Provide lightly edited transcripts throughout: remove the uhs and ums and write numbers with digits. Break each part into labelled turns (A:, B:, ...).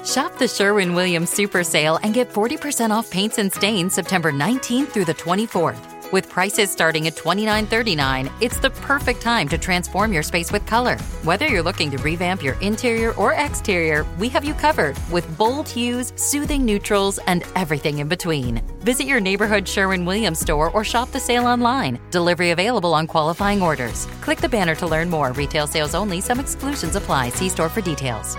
A: Shop the Sherwin-Williams Super Sale and get 40% off paints and stains September 19th through the 24th. With prices starting at $29.39, it's the perfect time to transform your space with color. Whether you're looking to revamp your interior or exterior, we have you covered with bold hues, soothing neutrals, and everything in between. Visit your neighborhood Sherwin-Williams store or shop the sale online. Delivery available on qualifying orders. Click the banner to learn more. Retail sales only. Some exclusions apply. See store for details.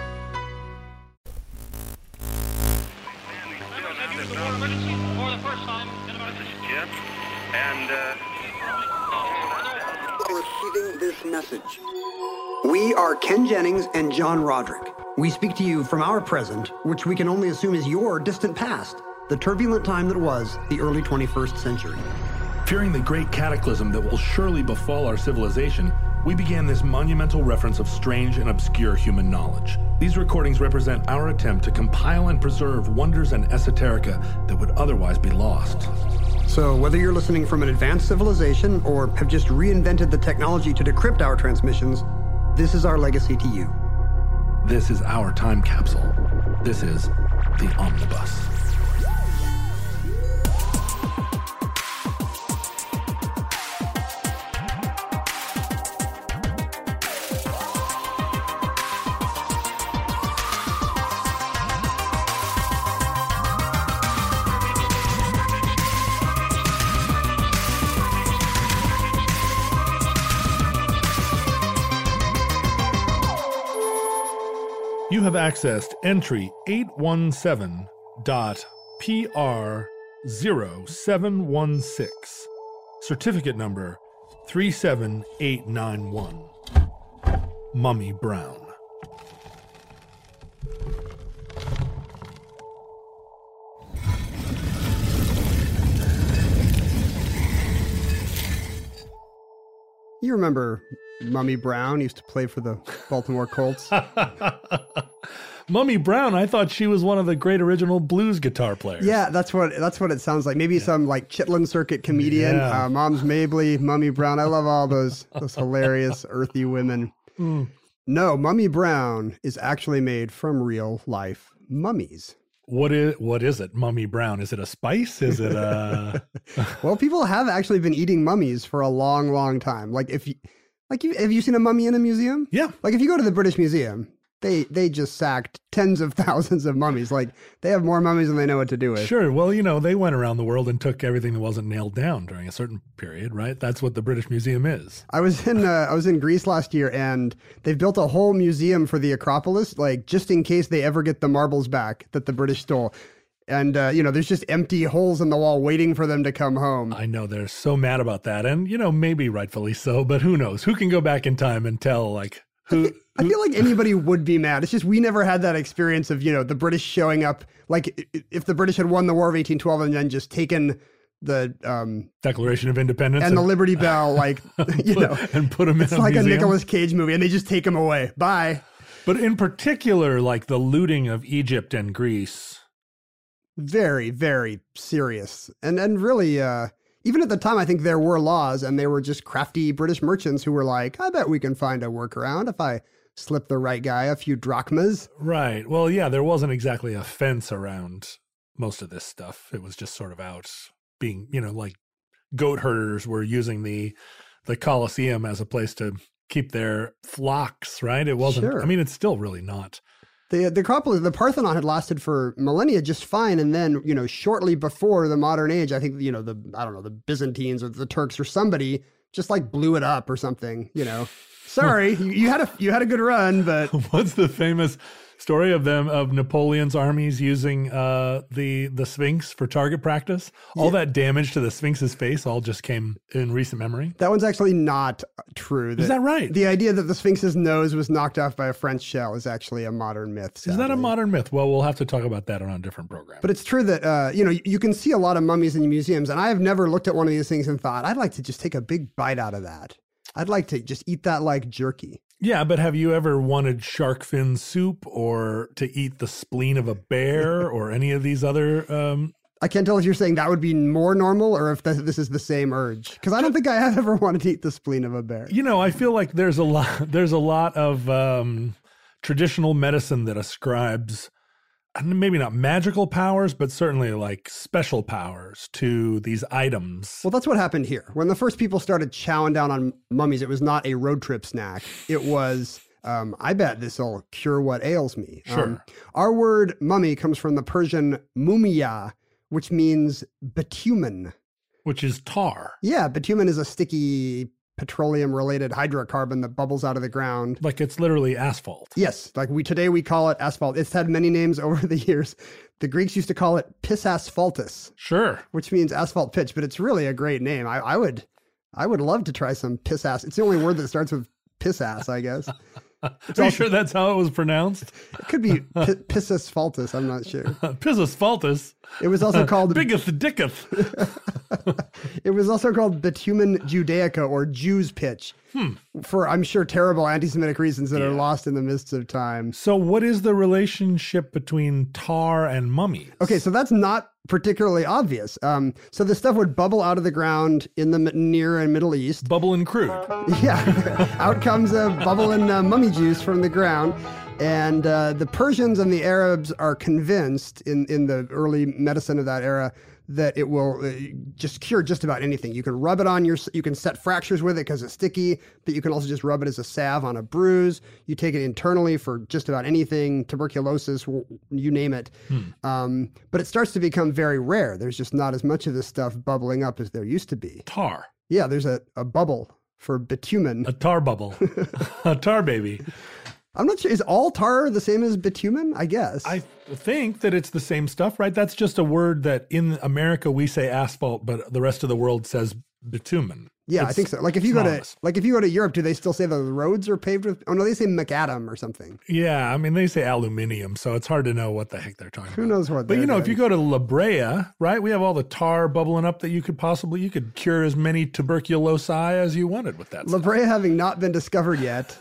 B: Receiving this message. We are Ken Jennings and John Roderick. We speak to you from our present, which we can only assume is your distant past, the turbulent time that was the early 21st century.
C: Fearing the great cataclysm that will surely befall our civilization, we began this monumental reference of strange and obscure human knowledge. These recordings represent our attempt to compile and preserve wonders and esoterica that would otherwise be lost.
B: So whether you're listening from an advanced civilization or have just reinvented the technology to decrypt our transmissions, this is our legacy to you.
C: This is our time capsule. This is the Omnibus. You have accessed entry 817.PR0716, certificate number 37891, Mummy Brown.
B: You remember Mummy Brown used to play for the Baltimore Colts?
C: Mummy Brown, I thought she was one of the great original blues guitar players.
B: Yeah, that's what it sounds like. Maybe some like Chitlin Circuit comedian.
C: Yeah.
B: Mom's Mabley, Mummy Brown. I love all those hilarious earthy women. No, Mummy Brown is actually made from real life mummies.
C: What is it, Mummy Brown? Is it a spice? Is it a...
B: Well, people have actually been eating mummies for a long, long time. Have you seen a mummy in a museum?
C: Yeah.
B: Like if you go to the British Museum, they just sacked tens of thousands of mummies. Like they have more mummies than they know what to do with.
C: Sure. Well, they went around the world and took everything that wasn't nailed down during a certain period, right? That's what the British Museum is.
B: I was in Greece last year, and they've built a whole museum for the Acropolis, like just in case they ever get the marbles back that the British stole. And, there's just empty holes in the wall waiting for them to come home.
C: I know they're so mad about that. And, maybe rightfully so, but who knows? Who can go back in time and tell, like, who...
B: I feel like anybody would be mad. It's just we never had that experience of, the British showing up. Like if the British had won the War of 1812 and then just taken the
C: Declaration of Independence
B: and the Liberty Bell, like,
C: and put them in
B: it's like
C: museum.
B: a Nicolas Cage movie, and they just take them away. Bye.
C: But in particular, like the looting of Egypt and Greece.
B: Very, very serious. And really, even at the time, I think there were laws, and they were just crafty British merchants who were like, I bet we can find a workaround if I slip the right guy a few drachmas.
C: Right. Well, yeah, there wasn't exactly a fence around most of this stuff. It was just sort of out being, like goat herders were using the Colosseum as a place to keep their flocks, right? It wasn't,
B: Sure.
C: I mean, it's still really not.
B: The Acropolis, the Parthenon had lasted for millennia just fine. And then, shortly before the modern age, I think, the Byzantines or the Turks or somebody just like blew it up or something, Sorry, you had a good run, but...
C: What's the famous story of Napoleon's armies using the Sphinx for target practice? All that damage to the Sphinx's face all just came in recent memory.
B: That one's actually not true.
C: Is that right?
B: The idea that the Sphinx's nose was knocked off by a French shell is actually a modern myth. Sadly.
C: Is that a modern myth? Well, we'll have to talk about that on a different program.
B: But it's true that, you can see a lot of mummies in museums, and I have never looked at one of these things and thought, I'd like to just take a big bite out of that. I'd like to just eat that like jerky.
C: Yeah, but have you ever wanted shark fin soup or to eat the spleen of a bear or any of these other...
B: I can't tell if you're saying that would be more normal or if this is the same urge. Because I don't think I have ever wanted to eat the spleen of a bear.
C: I feel like there's a lot of traditional medicine that ascribes maybe not magical powers, but certainly like special powers to these items.
B: Well, that's what happened here. When the first people started chowing down on mummies, it was not a road trip snack. It was, I bet this will cure what ails me.
C: Sure.
B: Our word mummy comes from the Persian mumia, which means bitumen.
C: Which is tar.
B: Yeah, bitumen is a sticky petroleum-related hydrocarbon that bubbles out of the ground.
C: Like it's literally asphalt.
B: Yes, like today we call it asphalt. It's had many names over the years. The Greeks used to call it pis asphaltus.
C: Sure.
B: Which means asphalt pitch, but it's really a great name. I would love to try some piss ass. It's the only word that starts with piss ass, I guess.
C: Are you sure that's how it was pronounced?
B: It could be pis asphaltus. I'm not sure.
C: Pis asphaltus.
B: It was also called
C: biggeth dicketh.
B: It was also called bitumen Judaica, or Jews pitch, for, I'm sure, terrible anti-Semitic reasons that are lost in the mists of time.
C: So what is the relationship between tar and mummies?
B: Okay, so that's not particularly obvious. So the stuff would bubble out of the ground in the Near and Middle East.
C: Bubble and crude.
B: Yeah, out comes a bubble and mummy juice from the ground. And the Persians and the Arabs are convinced in the early medicine of that era that it will just cure just about anything. You can rub it on you can set fractures with it because it's sticky, but you can also just rub it as a salve on a bruise. You take it internally for just about anything, tuberculosis, you name it. But it starts to become very rare. There's just not as much of this stuff bubbling up as there used to be.
C: Tar.
B: Yeah, there's a bubble for bitumen.
C: A tar bubble. A tar baby.
B: I'm not sure. Is all tar the same as bitumen? I guess.
C: I think that it's the same stuff, right? That's just a word that in America we say asphalt, but the rest of the world says bitumen.
B: Yeah, I think so. Like if you go to Europe, do they still say the roads are paved with? Oh no, they say macadam or something.
C: Yeah, I mean they say aluminium, so it's hard to know what the heck they're talking about.
B: Who knows what?
C: But if you go to La Brea, right? We have all the tar bubbling up that you could cure as many tuberculosis as you wanted with that.
B: La Brea having not been discovered yet.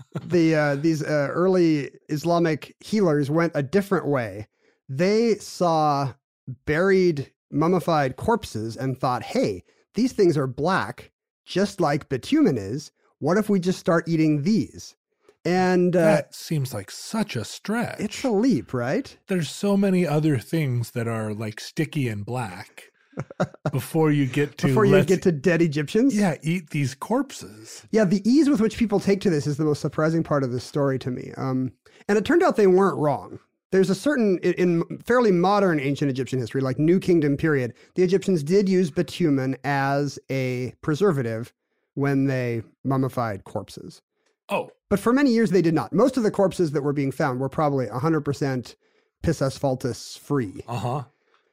B: These early Islamic healers went a different way. They saw buried, mummified corpses and thought, hey, these things are black, just like bitumen is. What if we just start eating these? And
C: that seems like such a stretch.
B: It's a leap, right?
C: There's so many other things that are like sticky and black. Before you get to
B: dead Egyptians?
C: Yeah, eat these corpses.
B: Yeah, the ease with which people take to this is the most surprising part of this story to me. And it turned out they weren't wrong. There's a certain, in fairly modern ancient Egyptian history, like New Kingdom period, the Egyptians did use bitumen as a preservative when they mummified corpses.
C: Oh.
B: But for many years they did not. Most of the corpses that were being found were probably 100% pis asphaltus free.
C: Uh-huh.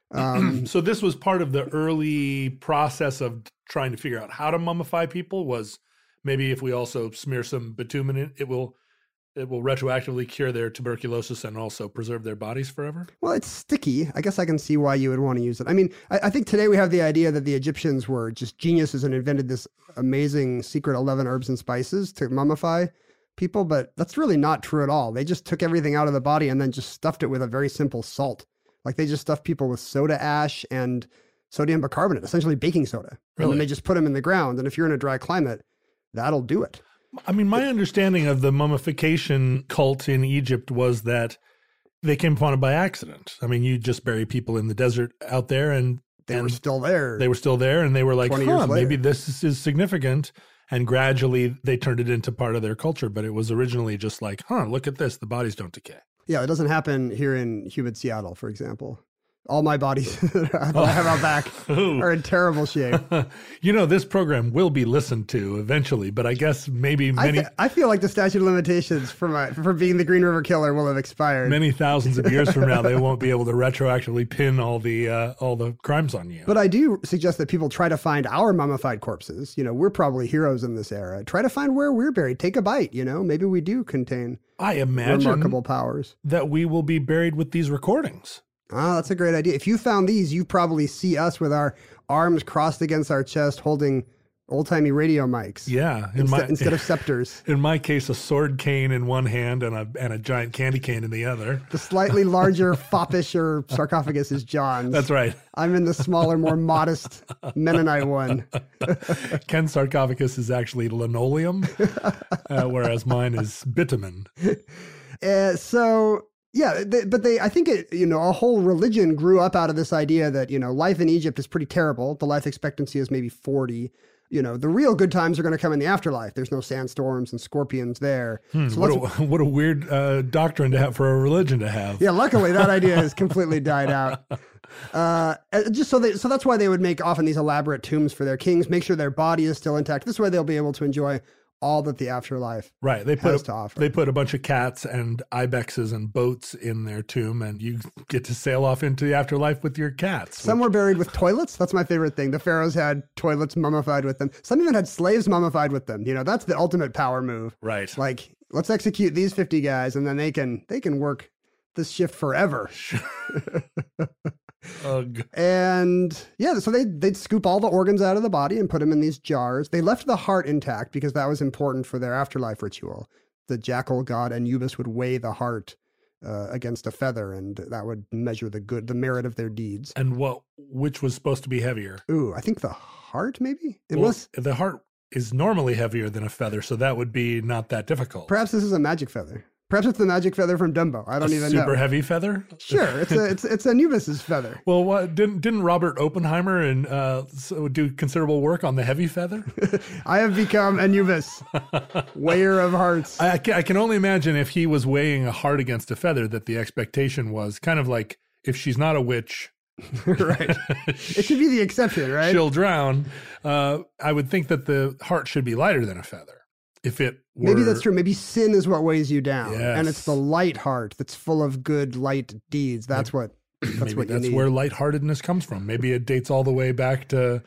C: So this was part of the early process of trying to figure out how to mummify people, was maybe if we also smear some bitumen in, it will retroactively cure their tuberculosis and also preserve their bodies forever?
B: Well, it's sticky. I guess I can see why you would want to use it. I mean, I think today we have the idea that the Egyptians were just geniuses and invented this amazing secret 11 herbs and spices to mummify people, but that's really not true at all. They just took everything out of the body and then just stuffed it with a very simple salt. Like they just stuffed people with soda ash and sodium bicarbonate, essentially baking soda. Really? And then they just put them in the ground. And if you're in a dry climate, that'll do it.
C: I mean, my understanding of the mummification cult in Egypt was that they came upon it by accident. I mean, you just bury people in the desert out there and
B: they were still there.
C: They were still there and they were like, maybe this is significant. And gradually they turned it into part of their culture. But it was originally just like, look at this. The bodies don't decay.
B: Yeah, it doesn't happen here in humid Seattle, for example. All my bodies that I have out back are in terrible shape.
C: This program will be listened to eventually, but I guess maybe many...
B: I feel like the statute of limitations for being the Green River Killer will have expired.
C: Many thousands of years from now, they won't be able to retroactively pin all the crimes on you.
B: But I do suggest that people try to find our mummified corpses. We're probably heroes in this era. Try to find where we're buried. Take a bite, maybe we do contain remarkable powers.
C: That we will be buried with these recordings.
B: Ah, that's a great idea. If you found these, you probably see us with our arms crossed against our chest holding old-timey radio mics.
C: Yeah.
B: Instead of scepters.
C: In my case, a sword cane in one hand and a giant candy cane in the other.
B: The slightly larger, foppish sarcophagus is John's.
C: That's right.
B: I'm in the smaller, more modest Mennonite one.
C: Ken's sarcophagus is actually linoleum, whereas mine is bitumen.
B: So Yeah, I think a whole religion grew up out of this idea that, life in Egypt is pretty terrible. The life expectancy is maybe 40. The real good times are going to come in the afterlife. There's no sandstorms and scorpions there. So
C: what a weird doctrine to have for a religion to have.
B: Yeah, luckily that idea has completely died out. So that's why they would make often these elaborate tombs for their kings, make sure their body is still intact. This way they'll be able to enjoy all that the afterlife has to offer.
C: They put a bunch of cats and ibexes and boats in their tomb, and you get to sail off into the afterlife with your cats.
B: Some were buried with toilets. That's my favorite thing. The pharaohs had toilets mummified with them. Some even had slaves mummified with them. That's the ultimate power move.
C: Right.
B: Like, let's execute these 50 guys, and then they can work this shift forever.
C: Ugh.
B: And yeah, so they'd scoop all the organs out of the body and put them in these jars. They left the heart intact because that was important for their afterlife ritual. The jackal god Anubis would weigh the heart against a feather, and that would measure the merit of their deeds.
C: And which was supposed to be heavier?
B: Ooh, I think the heart, maybe?
C: The heart is normally heavier than a feather, so that would be not that difficult.
B: Perhaps this is a magic feather. Perhaps it's the magic feather from Dumbo. I don't even know.
C: Super heavy feather?
B: Sure, it's Anubis's feather.
C: Well, what didn't Robert Oppenheimer do considerable work on the heavy feather?
B: I have become Anubis, weigher of hearts.
C: I can only imagine if he was weighing a heart against a feather that the expectation was kind of like, if she's not a witch,
B: right? It should be the exception, right?
C: She'll drown. I would think that the heart should be lighter than a feather. If it were...
B: Maybe that's true. Maybe sin is what weighs you down,
C: yes.
B: And it's the light heart that's full of good light deeds. That's what you need.
C: Where lightheartedness comes from. Maybe it dates all the way back to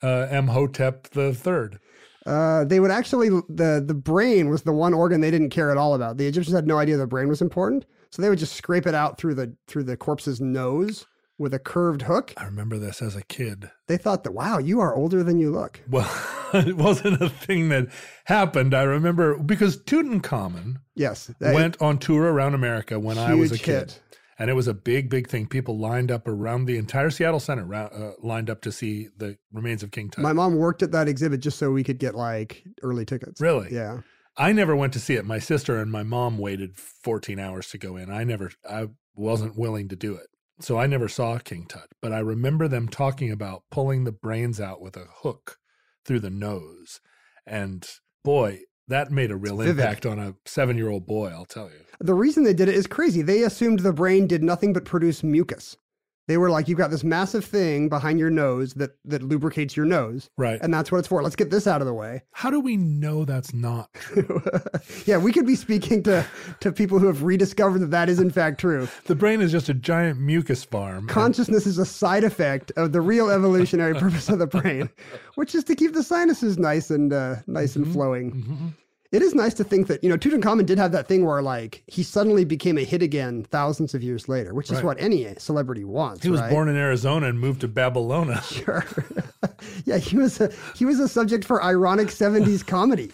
C: Imhotep III.
B: They would actually the brain was the one organ they didn't care at all about. The Egyptians had no idea the brain was important, so they would just scrape it out through the corpse's nose with a curved hook.
C: I remember this as a kid.
B: They thought that, wow, you are older than you look.
C: Well, it wasn't a thing that happened. I remember because Tutankhamun went on tour around America when I was a kid. And it was a big, big thing. People lined up around the entire Seattle Center, lined up to see the remains of King Tut.
B: My mom worked at that exhibit just so we could get early tickets.
C: Really?
B: Yeah.
C: I never went to see it. My sister and my mom waited 14 hours to go in. I wasn't willing to do it. So I never saw King Tut, but I remember them talking about pulling the brains out with a hook through the nose. And boy, that made a real impact on a 7-year-old boy, I'll tell you.
B: The reason they did it is crazy. They assumed the brain did nothing but produce mucus. They were like, you've got this massive thing behind your nose that lubricates your nose.
C: Right.
B: And that's what it's for. Let's get this out of the way.
C: How do we know that's not true?
B: Yeah, we could be speaking to people who have rediscovered that is in fact true.
C: The brain is just a giant mucus farm.
B: Consciousness is a side effect of the real evolutionary purpose of the brain, which is to keep the sinuses nice and flowing. Mm-hmm. It is nice to think that, Tutankhamun did have that thing where, he suddenly became a hit again thousands of years later, which is what any celebrity wants.
C: He was born in Arizona and moved to Babylonia.
B: Sure. Yeah, he was a subject for ironic 70s comedy.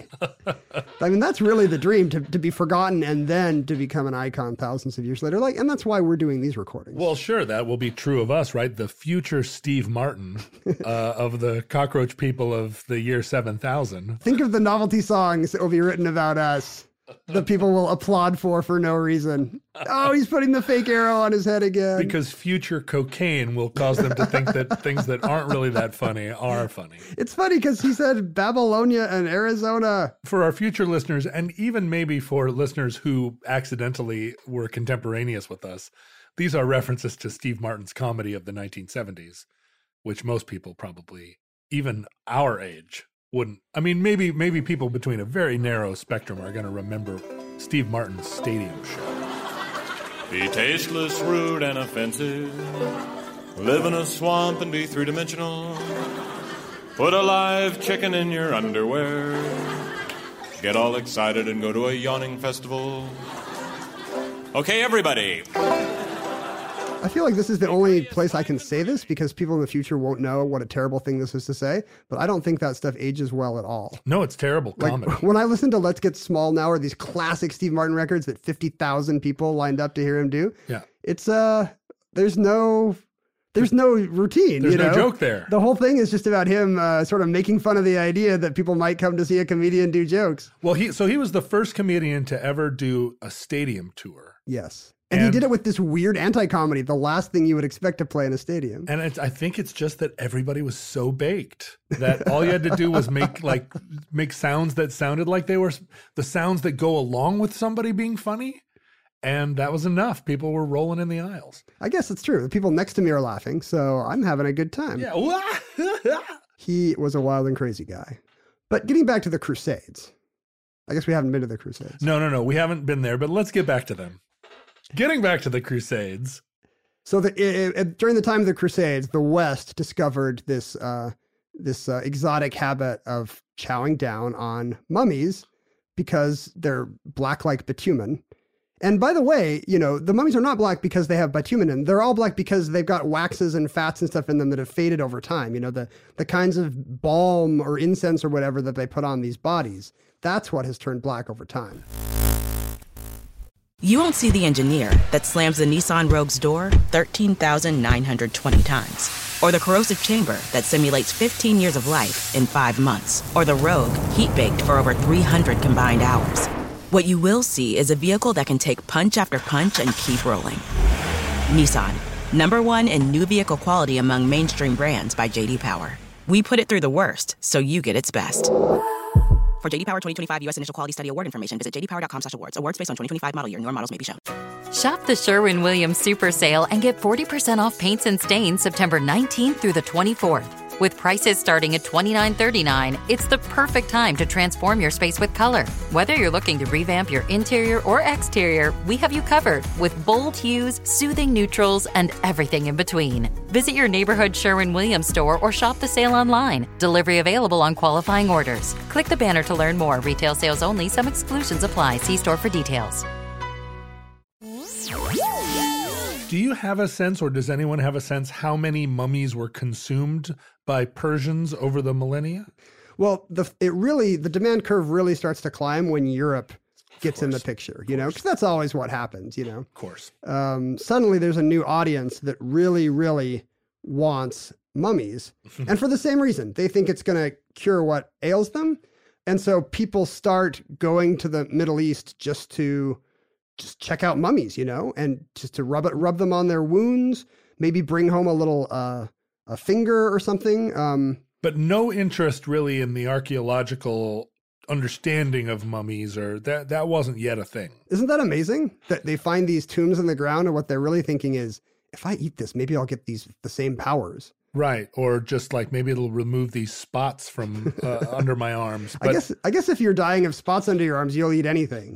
B: I mean, that's really the dream, to be forgotten and then to become an icon thousands of years later. And that's why we're doing these recordings.
C: Well, sure, that will be true of us, right? The future Steve Martin of the cockroach people of the year 7000.
B: Think of the novelty songs that will be written about us that people will applaud for no reason. Oh, he's putting the fake arrow on his head again.
C: Because future cocaine will cause them to think that things that aren't really that funny are funny.
B: It's funny because he said Babylonia and Arizona.
C: For our future listeners, and even maybe for listeners who accidentally were contemporaneous with us, these are references to Steve Martin's comedy of the 1970s, which most people probably, even our age, wouldn't. I mean, maybe people between a very narrow spectrum are going to remember Steve Martin's stadium show.
D: Be tasteless, rude, and offensive. Live in a swamp and be three-dimensional. Put a live chicken in your underwear. Get all excited and go to a yawning festival. Okay, everybody.
B: I feel like this is the only place I can say this because people in the future won't know what a terrible thing this is to say, but I don't think that stuff ages well at all.
C: No, it's terrible comedy.
B: When I listen to Let's Get Small Now or these classic Steve Martin records that 50,000 people lined up to hear him do, it's there's no routine.
C: There's no joke there.
B: The whole thing is just about him sort of making fun of the idea that people might come to see a comedian do jokes.
C: Well, he was the first comedian to ever do a stadium tour.
B: Yes. And he did it with this weird anti-comedy, the last thing you would expect to play in a stadium.
C: And I think it's just that everybody was so baked that all you had to do was make sounds that sounded like they were the sounds that go along with somebody being funny. And that was enough. People were rolling in the aisles.
B: I guess it's true. The people next to me are laughing, so I'm having a good time.
C: Yeah.
B: He was a wild and crazy guy. But getting back to the Crusades. I guess we haven't been to the Crusades.
C: No. We haven't been there, but let's get back to them. Getting back to the Crusades.
B: So during the time of the Crusades, the West discovered this exotic habit of chowing down on mummies because they're black like bitumen. And by the way, the mummies are not black because they have bitumen in them. They're all black because they've got waxes and fats and stuff in them that have faded over time. The kinds of balm or incense or whatever that they put on these bodies. That's what has turned black over time.
E: You won't see the engineer that slams the Nissan Rogue's door 13,920 times. Or the corrosive chamber that simulates 15 years of life in 5 months. Or the Rogue heat-baked for over 300 combined hours. What you will see is a vehicle that can take punch after punch and keep rolling. Nissan, #1 in new vehicle quality among mainstream brands by J.D. Power. We put it through the worst, so you get its best. For J.D. Power 2025 U.S. Initial Quality Study Award information, visit jdpower.com/awards. Awards based on 2025 model year. Newer models may be shown.
A: Shop the Sherwin-Williams Super Sale and get 40% off paints and stains September 19th through the 24th. With prices starting at $29.39, it's the perfect time to transform your space with color. Whether you're looking to revamp your interior or exterior, we have you covered with bold hues, soothing neutrals, and everything in between. Visit your neighborhood Sherwin-Williams store or shop the sale online. Delivery available on qualifying orders. Click the banner to learn more. Retail sales only. Some exclusions apply. See store for details.
C: Do you have a sense, or does anyone have a sense, how many mummies were consumed by Persians over the millennia?
B: Well, the demand curve really starts to climb when Europe gets in the picture, because that's always what happens,
C: Of course.
B: Suddenly there's a new audience that really, really wants mummies. And for the same reason, they think it's going to cure what ails them. And so people start going to the Middle East just to check out mummies, and just to rub them on their wounds, maybe bring home a little, a finger or something.
C: But no interest really in the archaeological understanding of mummies, or that wasn't yet a thing.
B: Isn't that amazing that they find these tombs in the ground and what they're really thinking is, if I eat this, maybe I'll get the same powers.
C: Right. Or just like maybe it'll remove these spots from under my arms. But,
B: I guess if you're dying of spots under your arms, you'll eat anything,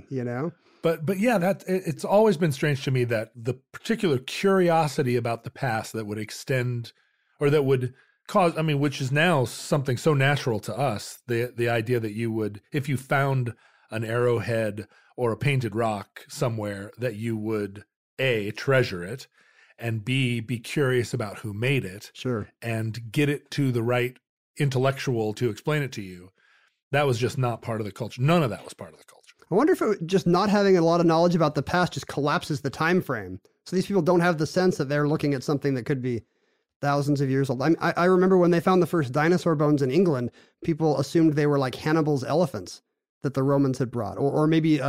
C: But yeah, it's always been strange to me that the particular curiosity about the past that would extend, or that would cause, which is now something so natural to us, the idea that you would, if you found an arrowhead or a painted rock somewhere, that you would A, treasure it, and B, be curious about who made it.
B: Sure. And
C: get it to the right intellectual to explain it to you. That was just not part of the culture. None of that was part of the culture.
B: I wonder if just not having a lot of knowledge about the past just collapses the time frame. So these people don't have the sense that they're looking at something that could be thousands of years old. I remember when they found the first dinosaur bones in England, people assumed they were like Hannibal's elephants that the Romans had brought, or maybe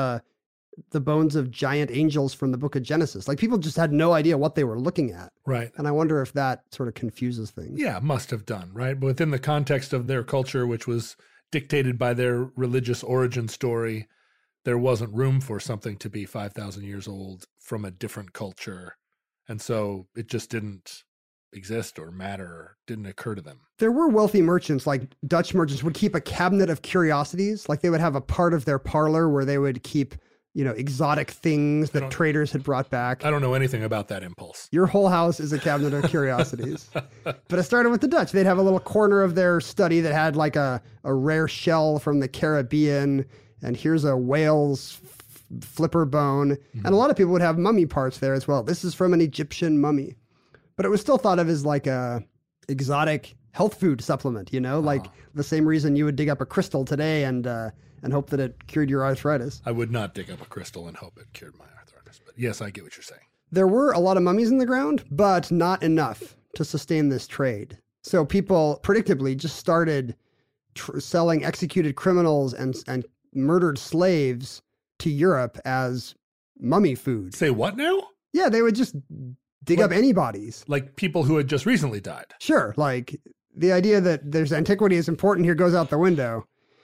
B: the bones of giant angels from the book of Genesis. Like people just had no idea what they were looking at.
C: Right.
B: And I wonder if that sort of confuses things.
C: Yeah, must have done, right? But within the context of their culture, which was dictated by their religious origin story, there wasn't room for something to be 5,000 years old from a different culture. And so it just didn't exist or matter, or didn't occur to them.
B: There were wealthy merchants, like Dutch merchants, would keep a cabinet of curiosities. Like they would have a part of their parlor where they would keep, exotic things that traders had brought back.
C: I don't know anything about that impulse.
B: Your whole house is a cabinet of curiosities. But it started with the Dutch. They'd have a little corner of their study that had like a rare shell from the Caribbean, and here's a whale's flipper bone. Mm-hmm. And a lot of people would have mummy parts there as well. This is from an Egyptian mummy. But it was still thought of as like a exotic health food supplement, like the same reason you would dig up a crystal today and hope that it cured your arthritis.
C: I would not dig up a crystal and hope it cured my arthritis. But yes, I get what you're saying.
B: There were a lot of mummies in the ground, but not enough to sustain this trade. So people predictably just started selling executed criminals and murdered slaves to Europe as mummy food.
C: Say what now?
B: Yeah, they would just dig up any bodies.
C: Like people who had just recently died.
B: Sure, like the idea that there's antiquity is important here goes out the window.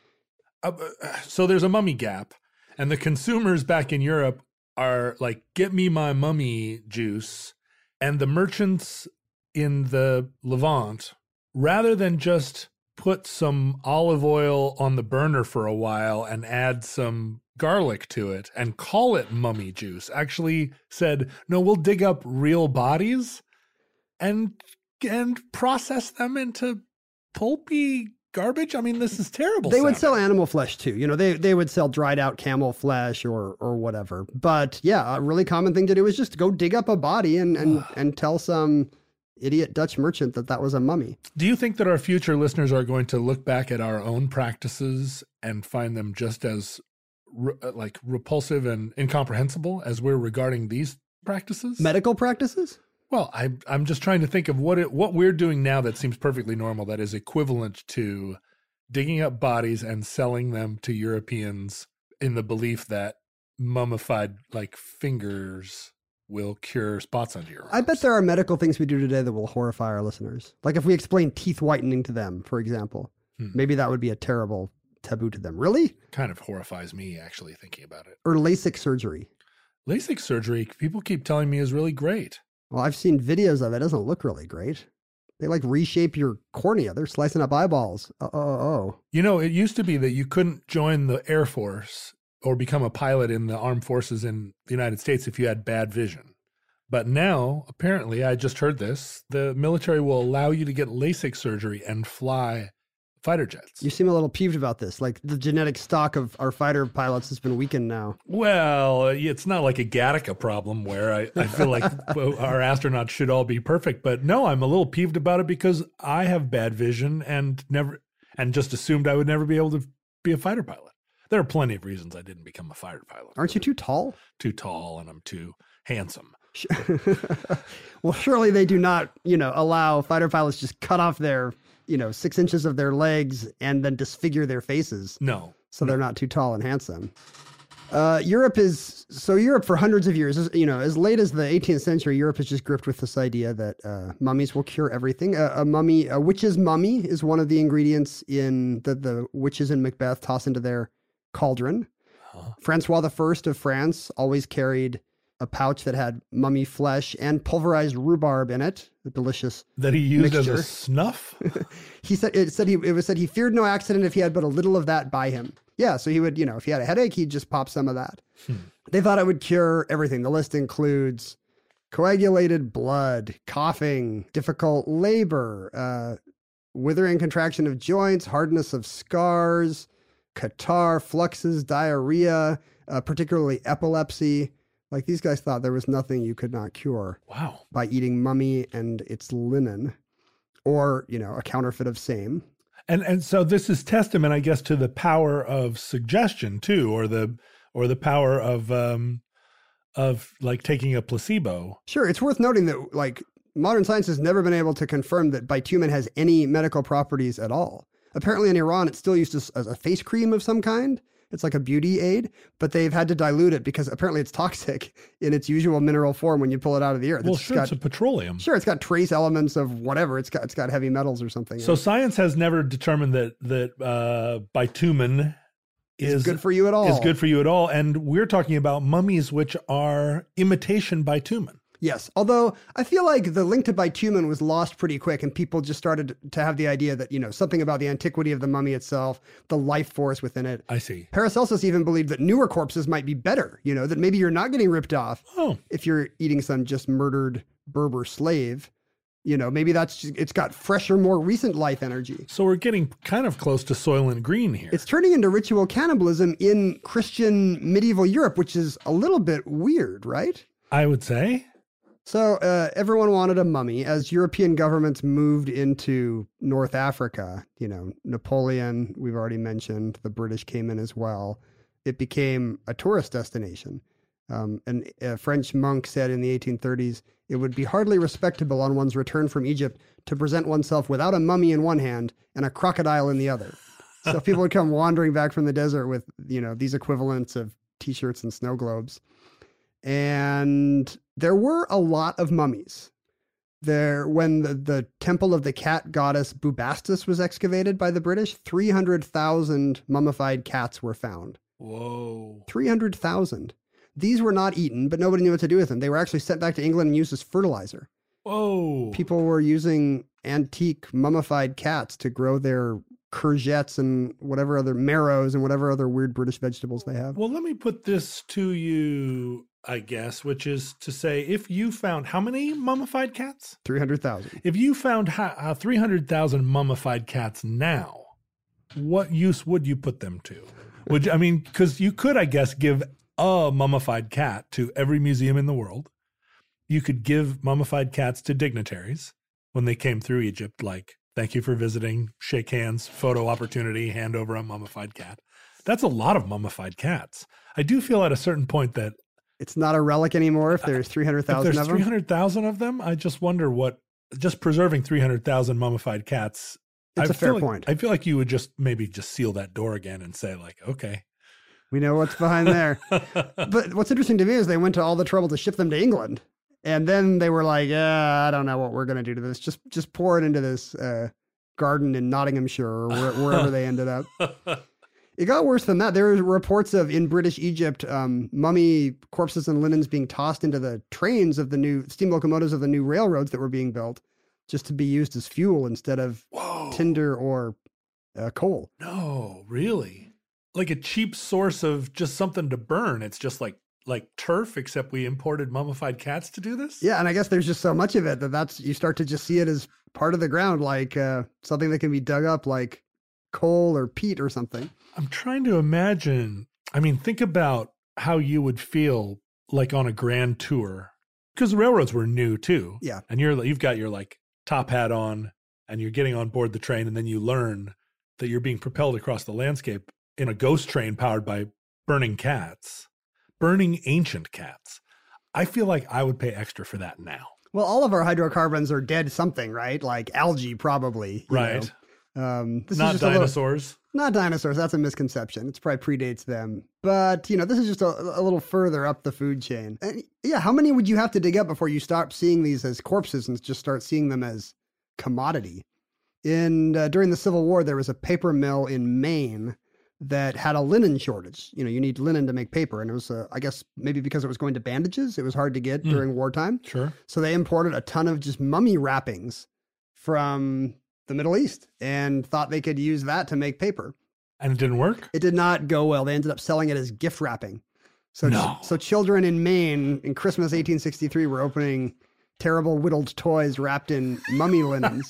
C: So there's a mummy gap, and the consumers back in Europe are like, get me my mummy juice. And the merchants in the Levant, rather than just put some olive oil on the burner for a while and add some garlic to it and call it mummy juice, actually said, no, we'll dig up real bodies and process them into pulpy garbage. I mean, this is terrible.
B: They would sell animal flesh too. You know, they would sell dried out camel flesh or whatever. But yeah, a really common thing to do is just go dig up a body and tell some idiot Dutch merchant that was a mummy.
C: Do you think that our future listeners are going to look back at our own practices and find them just as repulsive and incomprehensible as we're regarding these practices?
B: Medical practices?
C: Well, I'm just trying to think of what we're doing now that seems perfectly normal, that is equivalent to digging up bodies and selling them to Europeans in the belief that mummified fingers will cure spots under your arms.
B: I bet there are medical things we do today that will horrify our listeners. Like if we explain teeth whitening to them, for example, maybe that would be a terrible taboo to them. Really?
C: Kind of horrifies me actually thinking about it.
B: Or LASIK surgery.
C: LASIK surgery, people keep telling me, is really great.
B: Well, I've seen videos of it. It doesn't look really great. They reshape your cornea. They're slicing up eyeballs.
C: You know, it used to be that you couldn't join the Air Force or become a pilot in the armed forces in the United States if you had bad vision. But now, apparently, I just heard this, the military will allow you to get LASIK surgery and fly fighter jets.
B: You seem a little peeved about this. Like the genetic stock of our fighter pilots has been weakened now.
C: Well, it's not like a Gattaca problem where I feel like our astronauts should all be perfect. But no, I'm a little peeved about it because I have bad vision and just assumed I would never be able to be a fighter pilot. There are plenty of reasons I didn't become a fighter pilot.
B: Aren't you too tall?
C: Too tall, and I'm too handsome.
B: Well, surely they do not, allow fighter pilots just cut off their 6 inches of their legs and then disfigure their faces.
C: No.
B: So they're not too tall and handsome. Europe for hundreds of years, as late as the 18th century, Europe is just gripped with this idea that mummies will cure everything. A witch's mummy is one of the ingredients in the witches in Macbeth toss into their cauldron. Huh. Francois I of France always carried a pouch that had mummy flesh and pulverized rhubarb in it, a delicious
C: that he used
B: mixture.
C: As a snuff.
B: It was said he feared no accident if he had but a little of that by him. Yeah, so he would, if he had a headache, he'd just pop some of that. They thought it would cure everything. The list includes coagulated blood, coughing, difficult labor, withering contraction of joints, hardness of scars, catarrh, fluxes, diarrhea, particularly epilepsy. Like these guys thought there was nothing you could not cure.
C: Wow.
B: By eating mummy and its linen or, a counterfeit of same.
C: And so this is testament, I guess, to the power of suggestion too, or the power of taking a placebo.
B: Sure. It's worth noting that modern science has never been able to confirm that bitumen has any medical properties at all. Apparently in Iran, it's still used as a face cream of some kind. It's like a beauty aid, but they've had to dilute it because apparently it's toxic in its usual mineral form when you pull it out of the earth.
C: Well, it's a petroleum.
B: Sure, it's got trace elements of whatever. It's got heavy metals or something.
C: So science has never determined that bitumen is
B: good for you at all.
C: Is good for you at all, and we're talking about mummies, which are imitation bitumen.
B: Yes, although I feel like the link to bitumen was lost pretty quick and people just started to have the idea that, something about the antiquity of the mummy itself, the life force within it.
C: I see.
B: Paracelsus even believed that newer corpses might be better, that maybe you're not getting ripped off if you're eating some just murdered Berber slave. Maybe it's got fresher, more recent life energy.
C: So we're getting kind of close to Soylent Green here.
B: It's turning into ritual cannibalism in Christian medieval Europe, which is a little bit weird, right?
C: I would say.
B: So everyone wanted a mummy. As European governments moved into North Africa, Napoleon, we've already mentioned, the British came in as well. It became a tourist destination. And a French monk said in the 1830s, it would be hardly respectable on one's return from Egypt to present oneself without a mummy in one hand and a crocodile in the other. So people would come wandering back from the desert with, these equivalents of T-shirts and snow globes. And There were a lot of mummies. When the temple of the cat goddess Bubastis was excavated by the British, 300,000 mummified cats were found.
C: Whoa.
B: 300,000. These were not eaten, but nobody knew what to do with them. They were actually sent back to England and used as fertilizer.
C: Whoa.
B: People were using antique mummified cats to grow their courgettes and whatever other marrows and whatever other weird British vegetables they have.
C: Well, let me put this to you, I guess, which is to say, if you found how many mummified cats?
B: 300,000.
C: If you found 300,000 mummified cats now, what use would you put them to? Because you could, I guess, give a mummified cat to every museum in the world. You could give mummified cats to dignitaries when they came through Egypt, like, thank you for visiting, shake hands, photo opportunity, hand over a mummified cat. That's a lot of mummified cats. I do feel at a certain point that
B: it's not a relic anymore if there's 300,000 of them.
C: If there's 300,000 of them, I just wonder just preserving 300,000 mummified cats.
B: It's a fair point.
C: I feel like you would just seal that door again and say, like, okay.
B: We know what's behind there. But what's interesting to me is they went to all the trouble to ship them to England. And then they were like, I don't know what we're going to do to this. Just pour it into this garden in Nottinghamshire or wherever they ended up. It got worse than that. There were reports of, in British Egypt, mummy corpses and linens being tossed into the trains of the new steam locomotives of the new railroads that were being built just to be used as fuel instead of tinder or coal.
C: No, really? Like a cheap source of just something to burn. It's just like turf, except we imported mummified cats to do this?
B: Yeah, and I guess there's just so much of it that's you start to just see it as part of the ground, like something that can be dug up like coal or peat or something.
C: I'm trying to imagine. I mean, think about how you would feel like on a grand tour, because the railroads were new too.
B: Yeah.
C: And you've got your like top hat on and you're getting on board the train, and then you learn that you're being propelled across the landscape in a ghost train powered by burning ancient cats. I feel like I would pay extra for that now.
B: Well, all of our hydrocarbons are dead something, right? Like algae, probably.
C: Right.
B: This
C: not
B: is just
C: dinosaurs.
B: Not dinosaurs. That's a misconception. It probably predates them. But, this is just a little further up the food chain. And yeah, how many would you have to dig up before you stop seeing these as corpses and just start seeing them as commodity? During the Civil War, there was a paper mill in Maine that had a linen shortage. You need linen to make paper. And it was, I guess, maybe because it was going to bandages, it was hard to get during wartime.
C: Sure.
B: So they imported a ton of just mummy wrappings from the Middle East and thought they could use that to make paper.
C: And it didn't work?
B: It did not go well. They ended up selling it as gift wrapping. So children in Maine in Christmas 1863 were opening terrible whittled toys wrapped in mummy linens.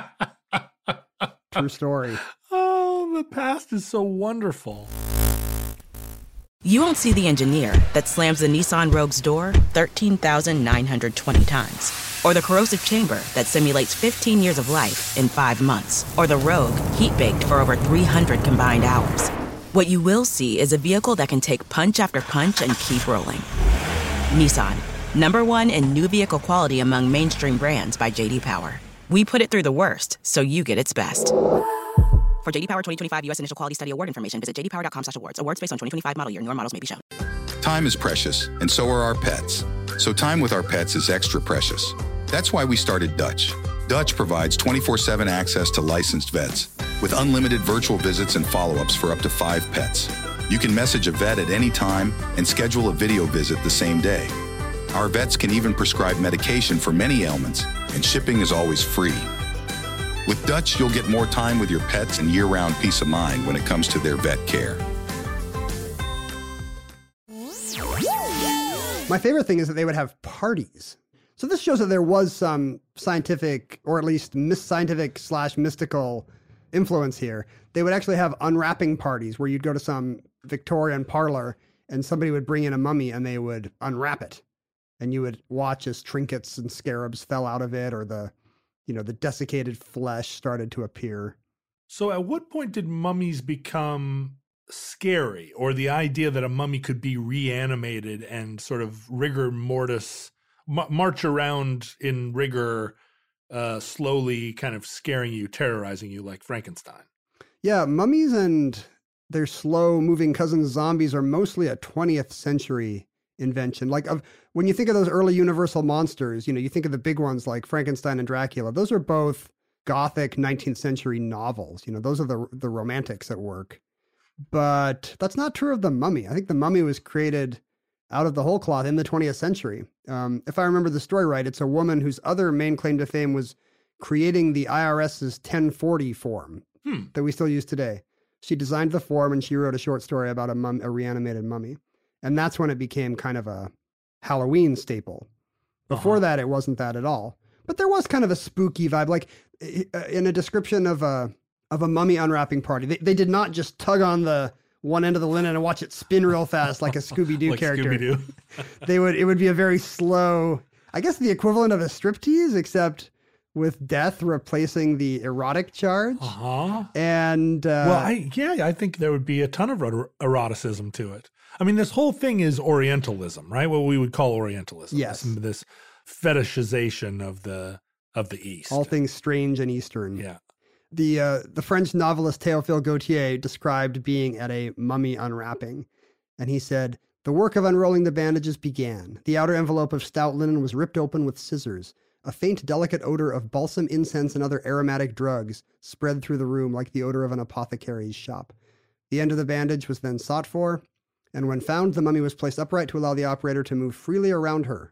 B: True story.
C: Oh, the past is so wonderful.
E: You won't see the engineer that slams the Nissan Rogue's door 13,920 times. Or the corrosive chamber that simulates 15 years of life in 5 months. Or the Rogue heat-baked for over 300 combined hours. What you will see is a vehicle that can take punch after punch and keep rolling. Nissan, #1 in new vehicle quality among mainstream brands by J.D. Power. We put it through the worst, so you get its best. For J.D. Power 2025 U.S. Initial Quality Study Award information, visit jdpower.com/awards. Awards based on 2025 model year. Newer models may be shown.
F: Time is precious, and so are our pets. So time with our pets is extra precious. That's why we started Dutch. Dutch provides 24/7 access to licensed vets with unlimited virtual visits and follow-ups for up to 5 pets. You can message a vet at any time and schedule a video visit the same day. Our vets can even prescribe medication for many ailments, and shipping is always free. With Dutch, you'll get more time with your pets and year-round peace of mind when it comes to their vet care.
B: My favorite thing is that they would have parties. So this shows that there was some scientific, or at least scientific/mystical influence here. They would actually have unwrapping parties where you'd go to some Victorian parlor and somebody would bring in a mummy and they would unwrap it. And you would watch as trinkets and scarabs fell out of it, or the desiccated flesh started to appear.
C: So at what point did mummies become scary, or the idea that a mummy could be reanimated and sort of rigor mortis, march around in rigor, slowly kind of scaring you, terrorizing you like Frankenstein?
B: Yeah, mummies and their slow-moving cousins zombies are mostly a 20th century invention. Like when you think of those early Universal monsters, you think of the big ones like Frankenstein and Dracula. Those are both Gothic 19th century novels. Those are the romantics at work. But that's not true of the Mummy. I think the Mummy was created out of the whole cloth in the 20th century. If I remember the story right, it's a woman whose other main claim to fame was creating the IRS's 1040 form that we still use today. She designed the form and she wrote a short story about a reanimated mummy. And that's when it became kind of a Halloween staple. Before that, it wasn't that at all. But there was kind of a spooky vibe. Like in a description of a mummy unwrapping party, they did not just tug on the one end of the linen and watch it spin real fast like a Scooby-Doo
C: like
B: character.
C: Scooby-Doo.
B: It would be a very slow, I guess the equivalent of a striptease, except with death replacing the erotic charge. And
C: I think there would be a ton of eroticism to it. I mean, this whole thing is Orientalism, right? What we would call Orientalism.
B: Yes.
C: This fetishization of the East.
B: All things strange and Eastern.
C: Yeah.
B: The French novelist Théophile Gautier described being at a mummy unwrapping, and he said, "The work of unrolling the bandages began. The outer envelope of stout linen was ripped open with scissors. A faint, delicate odor of balsam, incense, and other aromatic drugs spread through the room like the odor of an apothecary's shop. The end of the bandage was then sought for, and when found, the mummy was placed upright to allow the operator to move freely around her,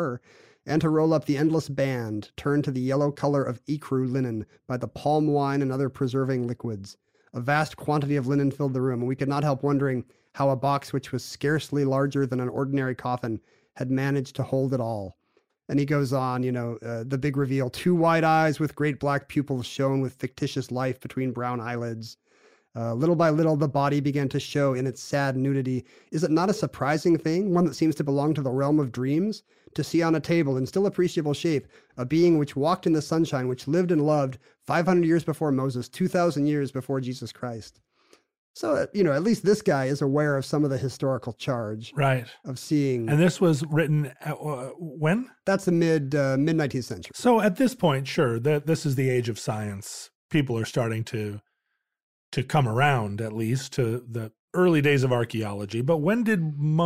B: and to roll up the endless band, turned to the yellow color of ecru linen by the palm wine and other preserving liquids. A vast quantity of linen filled the room, and we could not help wondering how a box which was scarcely larger than an ordinary coffin had managed to hold it all." And he goes on, the big reveal, 2 wide eyes with great black pupils shone with fictitious life between brown eyelids. Little by little, the body began to show in its sad nudity. Is it not a surprising thing, one that seems to belong to the realm of dreams, to see on a table in still appreciable shape a being which walked in the sunshine, which lived and loved 500 years before Moses, 2,000 years before Jesus Christ? So, at least this guy is aware of some of the historical charge of seeing.
C: And this was written when?
B: That's the mid-19th century.
C: So at this point, sure, this is the age of science. People are starting to come around, at least, to the early days of archaeology. But when did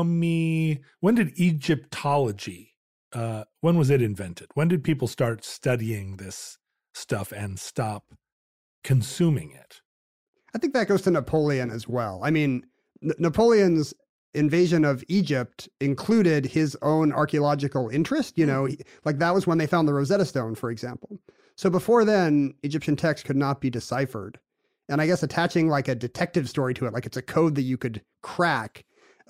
C: Egyptology, when was it invented? When did people start studying this stuff and stop consuming it?
B: I think that goes to Napoleon as well. I mean, Napoleon's invasion of Egypt included his own archaeological interest, like that was when they found the Rosetta Stone, for example. So before then, Egyptian text could not be deciphered. And I guess attaching like a detective story to it, like it's a code that you could crack,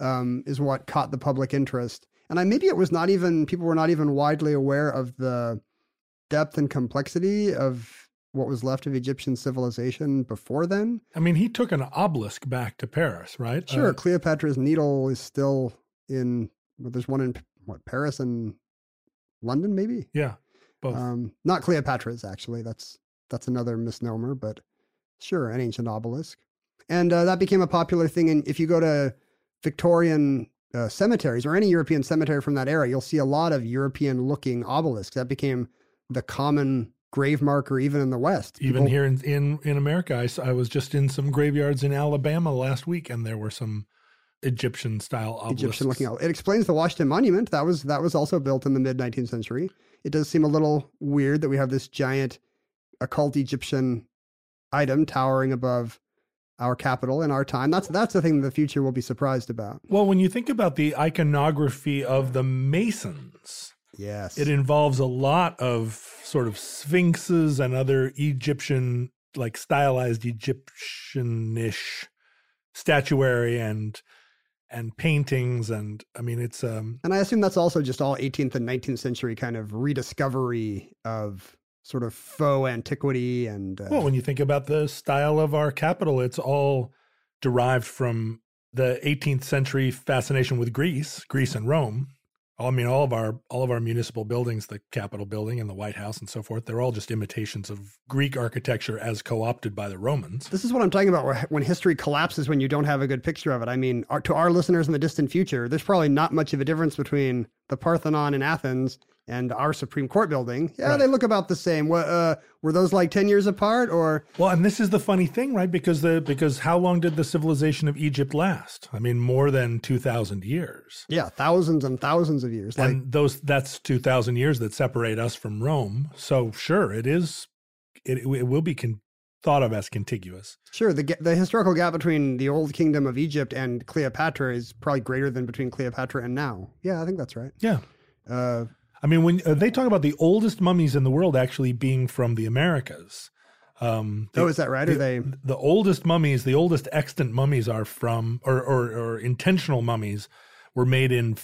B: is what caught the public interest. And maybe it was people were not even widely aware of the depth and complexity of what was left of Egyptian civilization before then.
C: I mean, he took an obelisk back to Paris, right?
B: Sure. Cleopatra's Needle is still there's one in Paris and London, maybe?
C: Yeah, both.
B: Not Cleopatra's, actually. That's another misnomer, but sure, an ancient obelisk. And that became a popular thing. And if you go to Victorian cemeteries or any European cemetery from that era, you'll see a lot of European-looking obelisks. That became the common grave marker even in the West.
C: Even here in America, I was just in some graveyards in Alabama last week, and there were some Egyptian-style obelisks.
B: Egyptian-looking obelisk. It explains the Washington Monument. That was also built in the mid-19th century. It does seem a little weird that we have this giant occult Egyptian item towering above our capital in our time. That's the thing the future will be surprised about.
C: Well, when you think about the iconography of the Masons,
B: yes,
C: it involves a lot of sort of sphinxes and other Egyptian, like stylized Egyptian-ish statuary and paintings. And I mean, it's
B: and I assume that's also just all 18th and 19th century kind of rediscovery of sort of faux antiquity. And
C: well, when you think about the style of our capital, it's all derived from the 18th century fascination with Greece and Rome. I mean, all of our municipal buildings, the Capitol building and the White House and so forth, they're all just imitations of Greek architecture as co-opted by the Romans.
B: This is what I'm talking about, when history collapses when you don't have a good picture of it. I mean, to our listeners in the distant future, there's probably not much of a difference between the Parthenon in Athens and our Supreme Court building,
C: Right.
B: they look about the same. Were those like 10 years apart or?
C: Well, and this is the funny thing, right? Because how long did the civilization of Egypt last? I mean, more than 2,000 years.
B: Yeah, thousands and thousands of years.
C: And that's 2,000 years that separate us from Rome. So sure, it will be thought of as contiguous.
B: Sure, the historical gap between the old kingdom of Egypt and Cleopatra is probably greater than between Cleopatra and now. Yeah, I think that's right.
C: Yeah. I mean, when they talk about the oldest mummies in the world actually being from the Americas.
B: Is that right?
C: The oldest mummies, the oldest extant mummies are from, or intentional mummies were made in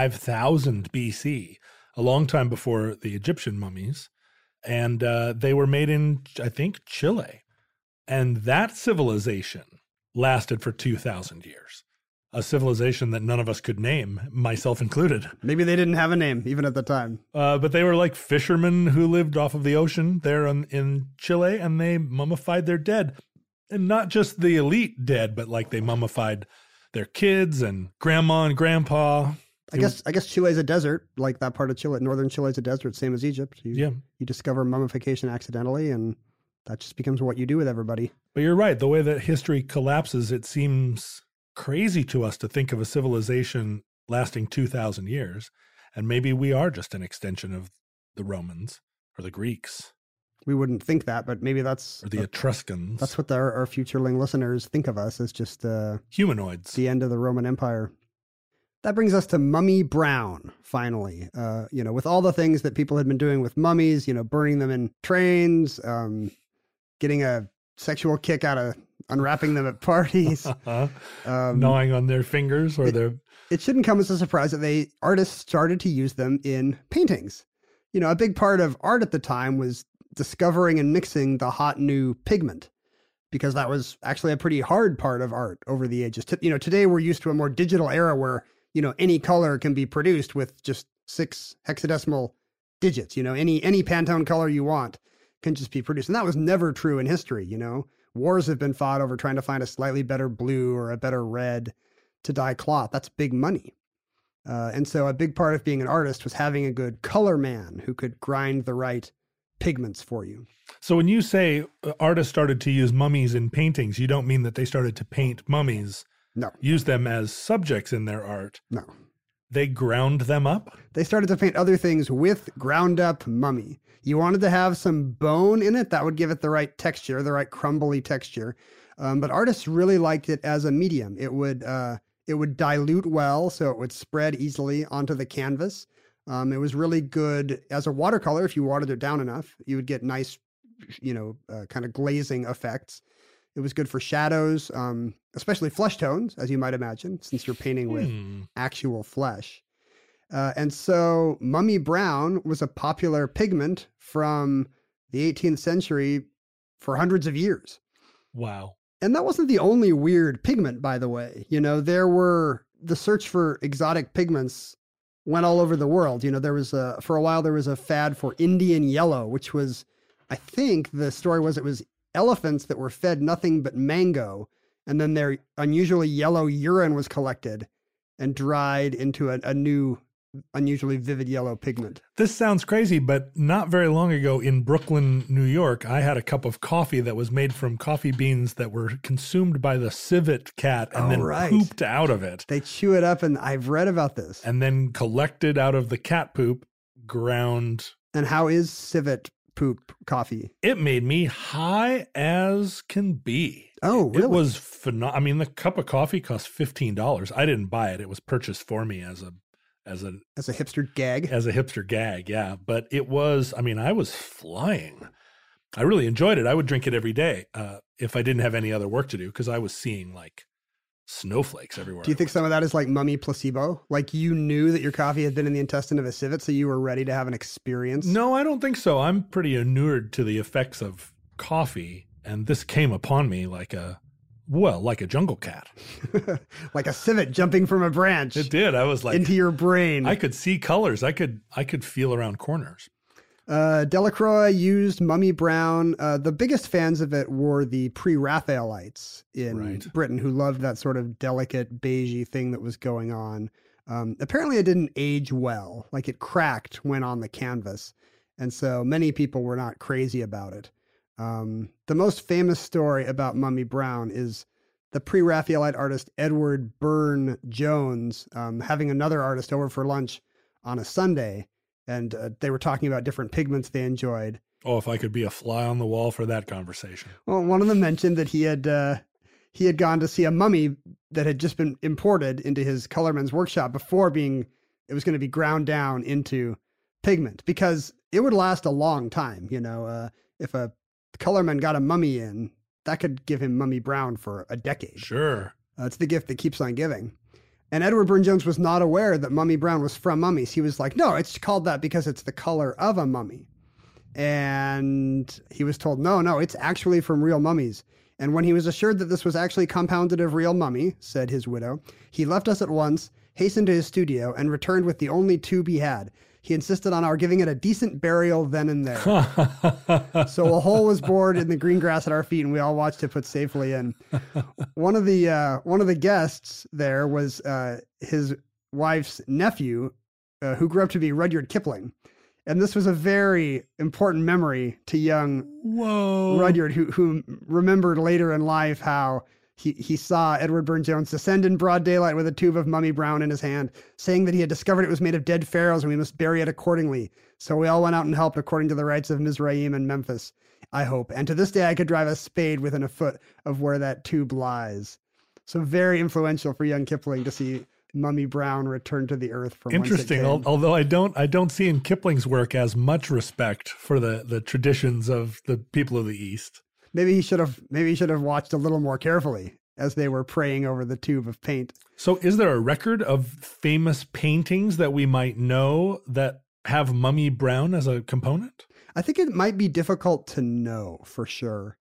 C: 5000 BC, a long time before the Egyptian mummies. And they were made in, I think, Chile. And that civilization lasted for 2,000 years. A civilization that none of us could name, myself included.
B: Maybe they didn't have a name even at the time.
C: But they were like fishermen who lived off of the ocean there in Chile, and they mummified their dead. And not just the elite dead, but like they mummified their kids and grandma and grandpa.
B: I guess Chile's a desert, like that part of Chile. Northern Chile's a desert, same as Egypt. You discover mummification accidentally, and that just becomes what you do with everybody.
C: But you're right. The way that history collapses, it seems crazy to us to think of a civilization lasting 2,000 years. And maybe we are just an extension of the Romans or the Greeks.
B: We wouldn't think that, but maybe that's...
C: Or the Etruscans.
B: That's what our futureling listeners think of us, as just...
C: humanoids.
B: The end of the Roman Empire. That brings us to Mummy Brown, finally. With all the things that people had been doing with mummies, burning them in trains, getting a sexual kick out of unwrapping them at parties.
C: Gnawing on their fingers or their...
B: It shouldn't come as a surprise that artists started to use them in paintings. A big part of art at the time was discovering and mixing the hot new pigment, because that was actually a pretty hard part of art over the ages. Today we're used to a more digital era where, any color can be produced with just 6 hexadecimal digits. Any Pantone color you want can just be produced. And that was never true in history. Wars have been fought over trying to find a slightly better blue or a better red to dye cloth. That's big money. And so a big part of being an artist was having a good color man who could grind the right pigments for you.
C: So when you say artists started to use mummies in paintings, you don't mean that they started to paint mummies?
B: No.
C: Use them as subjects in their art?
B: No.
C: They ground them up?
B: They started to paint other things with ground up mummy. You wanted to have some bone in it, that would give it the right texture, the right crumbly texture. But artists really liked it as a medium. It would dilute well, so it would spread easily onto the canvas. It was really good as a watercolor. If you watered it down enough, you would get nice, kind of glazing effects. It was good for shadows, especially flesh tones, as you might imagine, since you're painting with actual flesh. And so Mummy Brown was a popular pigment from the 18th century for hundreds of years.
C: Wow.
B: And that wasn't the only weird pigment, by the way. The search for exotic pigments went all over the world. For a while there was a fad for Indian yellow, which was, I think the story was it was elephants that were fed nothing but mango, and then their unusually yellow urine was collected and dried into a new, unusually vivid yellow pigment.
C: This sounds crazy, but not very long ago in Brooklyn, New York, I had a cup of coffee that was made from coffee beans that were consumed by the civet cat and pooped out of it.
B: They chew it up, and I've read about this.
C: And then collected out of the cat poop, ground.
B: And how is civet poop coffee?
C: It made me high as can be.
B: Oh, really?
C: It was phenomenal. I mean, the cup of coffee cost $15. I didn't buy it. It was purchased for me as a
B: hipster gag.
C: As a hipster gag, yeah. But it was, I was flying. I really enjoyed it. I would drink it every day if I didn't have any other work to do, because I was seeing like snowflakes everywhere.
B: Do you think some of that is like mummy placebo? Like you knew that your coffee had been in the intestine of a civet, so you were ready to have an experience?
C: No, I don't think so. I'm pretty inured to the effects of coffee, and this came upon me like a jungle cat.
B: Like a civet jumping from a branch.
C: It did. I was like...
B: into your brain.
C: I could see colors. I could feel around corners.
B: Delacroix used Mummy Brown. The biggest fans of it were the pre-Raphaelites in Britain, who loved that sort of delicate beigey thing that was going on. Apparently it didn't age well, like it cracked when on the canvas. And so many people were not crazy about it. The most famous story about Mummy Brown is the pre-Raphaelite artist Edward Burne-Jones having another artist over for lunch on a Sunday, and they were talking about different pigments they enjoyed.
C: Oh, if I could be a fly on the wall for that conversation.
B: Well, one of them mentioned that he had gone to see a mummy that had just been imported into his colorman's workshop before it was going to be ground down into pigment, because it would last a long time. If a colorman got a mummy in, that could give him Mummy Brown for a decade.
C: Sure.
B: It's the gift that keeps on giving. And Edward Burne-Jones was not aware that Mummy Brown was from mummies. He was like, no, it's called that because it's the color of a mummy. And he was told, no, it's actually from real mummies. And when he was assured that this was actually compounded of real mummy, said his widow, he left us at once, hastened to his studio, and returned with the only tube he had. He insisted on our giving it a decent burial then and there. So a hole was bored in the green grass at our feet, and we all watched it put safely in. One of the guests there was his wife's nephew, who grew up to be Rudyard Kipling. And this was a very important memory to young Rudyard, who remembered later in life how he saw Edward Burne-Jones descend in broad daylight with a tube of Mummy Brown in his hand, saying that he had discovered it was made of dead pharaohs and we must bury it accordingly. So we all went out and helped according to the rites of Mizraim and Memphis, I hope. And to this day, I could drive a spade within a foot of where that tube lies. So very influential for young Kipling to see Mummy Brown return to the earth from
C: interesting. Although I don't see in Kipling's work as much respect for the traditions of the people of the East.
B: Maybe he should have watched a little more carefully as they were praying over the tube of paint.
C: So is there a record of famous paintings that we might know that have Mummy Brown as a component?
B: I think it might be difficult to know for sure.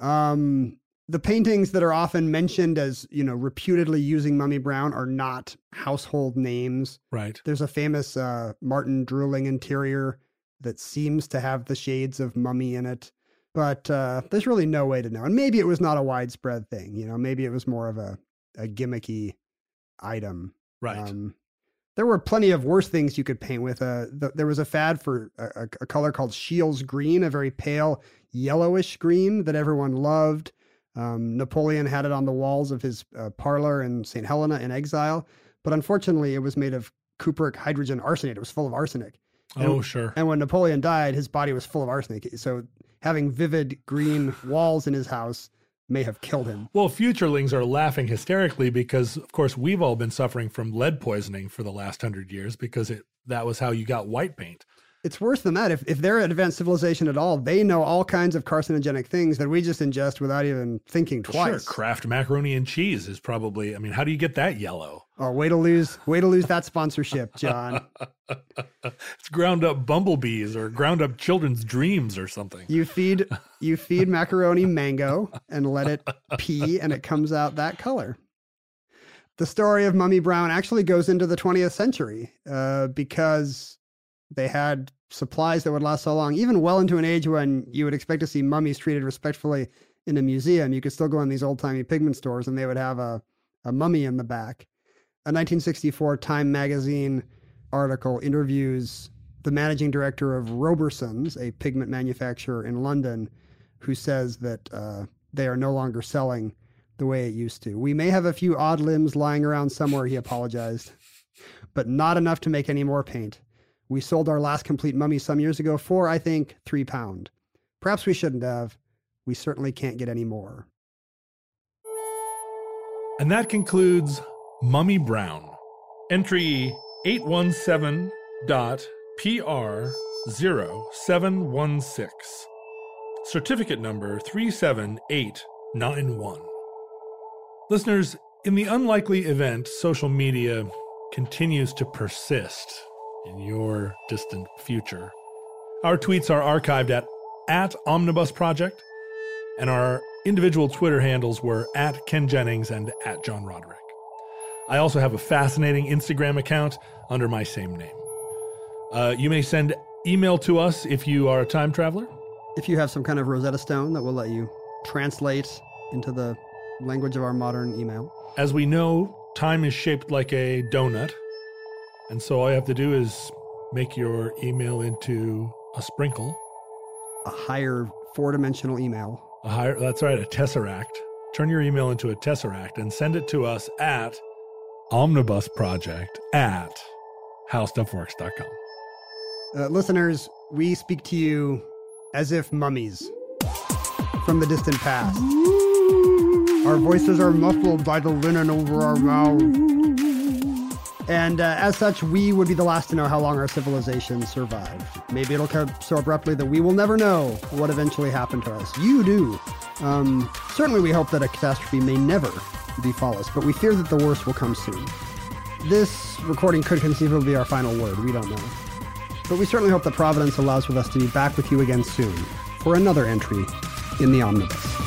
B: The paintings that are often mentioned as, reputedly using Mummy Brown are not household names.
C: Right.
B: There's a famous Martin Drooling interior that seems to have the shades of mummy in it. But there's really no way to know. And maybe it was not a widespread thing. Maybe it was more of a gimmicky item.
C: Right.
B: There were plenty of worse things you could paint with. There was a fad for a color called Scheele's green, a very pale yellowish green that everyone loved. Napoleon had it on the walls of his parlor in St. Helena in exile. But unfortunately, it was made of cupric hydrogen arsenate. It was full of arsenic.
C: Sure.
B: And when Napoleon died, his body was full of arsenic. So having vivid green walls in his house may have killed him.
C: Well, futurelings are laughing hysterically because, of course, we've all been suffering from lead poisoning for the last 100 years because that was how you got white paint.
B: It's worse than that. If they're an advanced civilization at all, they know all kinds of carcinogenic things that we just ingest without even thinking twice.
C: Sure, Kraft macaroni and cheese is probably, how do you get that yellow?
B: Oh, way to lose that sponsorship, John.
C: It's ground up bumblebees or ground up children's dreams or something.
B: You feed macaroni mango and let it pee and it comes out that color. The story of Mummy Brown actually goes into the 20th century because they had supplies that would last so long, even well into an age when you would expect to see mummies treated respectfully in a museum. You could still go in these old-timey pigment stores and they would have a mummy in the back. A 1964 Time magazine article interviews the managing director of Roberson's, a pigment manufacturer in London, who says that they are no longer selling the way it used to. We may have a few odd limbs lying around somewhere, he apologized, but not enough to make any more paint. We sold our last complete mummy some years ago for, I think, £3. Perhaps we shouldn't have. We certainly can't get any more.
C: And that concludes Mummy Brown. Entry 817.PR0716. Certificate number 37891. Listeners, in the unlikely event social media continues to persist in your distant future, our tweets are archived at Omnibus Project, and our individual Twitter handles were at Ken Jennings and at John Roderick. I also have a fascinating Instagram account under my same name. You may send email to us if you are a time traveler.
B: If you have some kind of Rosetta Stone that will let you translate into the language of our modern email.
C: As we know, time is shaped like a donut, And so all you have to do is make your email into a sprinkle.
B: A higher 4-dimensional email.
C: That's right, a tesseract. Turn your email into a tesseract and send it to us at omnibusproject@howstuffworks.com.
B: Listeners, we speak to you as if mummies from the distant past. Our voices are muffled by the linen over our mouths. And as such, we would be the last to know how long our civilization survived. Maybe it'll come so abruptly that we will never know what eventually happened to us. You do. Certainly we hope that a catastrophe may never befall us, but we fear that the worst will come soon. This recording could conceivably be our final word. We don't know. But we certainly hope that Providence allows for us to be back with you again soon for another entry in the Omnibus.